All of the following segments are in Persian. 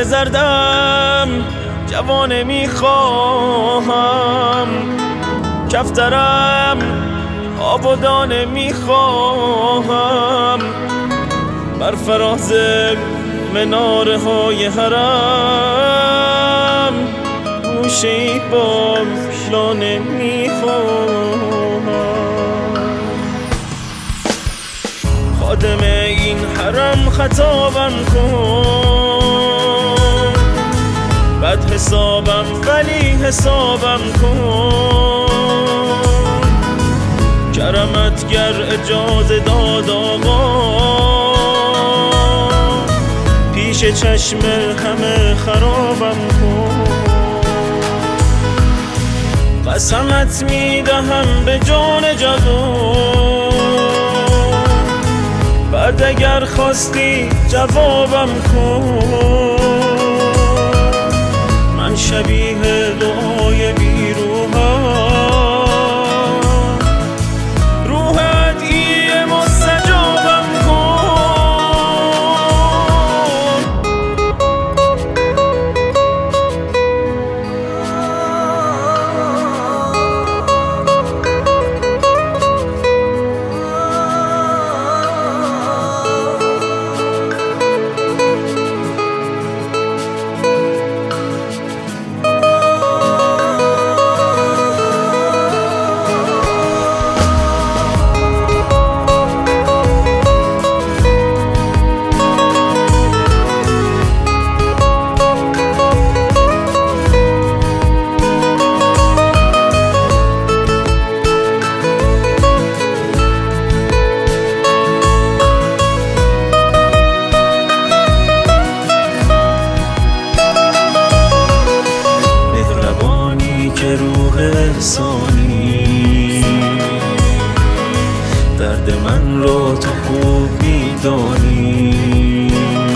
زردم جوانه میخواهم، کفترم آب و دانه میخواهم، بر فراز مناره های حرم گوشه‌ای با لانه میخواهم. خادم این حرم خطابم کن، بد حسابم ولی حسابم کن، کرمت گر اجازه داد آقا، پیش چشم همه خرابم کن. قسمت میدهم به جان جوان، بعد اگر خواستی جوابم کن. من شبیه دعای بیروحم، روح ادعیه مستجابم کن. روح احسانی درد من رو تو خوب میدانی،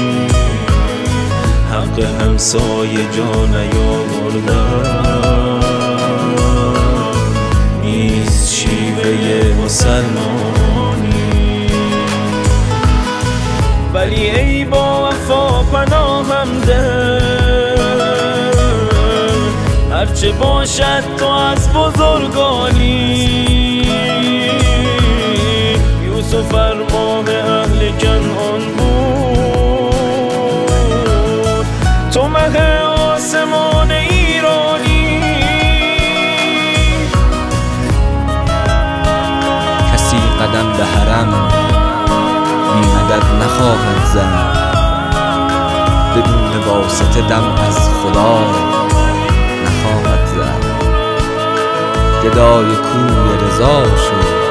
حق همسایه جا نیاوردم، نیست شیوه مسلمانی. ولی ای با وفا پناهم ده، هرچه باشد تو از بزرگانی. یوسف ارماه اهل کنعان بود، تو مه آسمان ایرانی. کسی قدم به حرم بی مدد نخواهد زد، بدون واسطه دم از خدا نخواهد زد. گدای کوی رضا شد